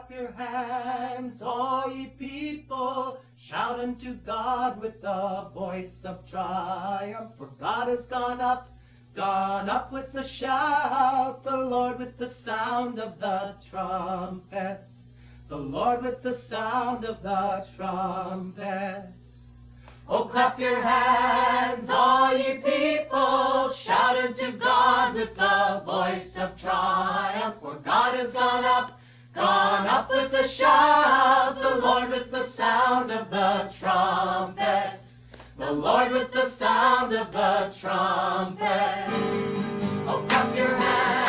clap your hands, all ye people. Shout unto God with the voice of triumph. For God has gone up with a shout. The Lord with the sound of the trumpet. The Lord with the sound of the trumpet. Oh, clap your hands, all ye people. Shout unto God with the voice of triumph. For God has gone up with a shout. The Lord with the sound of the trumpet. The Lord with the sound of the trumpet. Oh, clap your hands.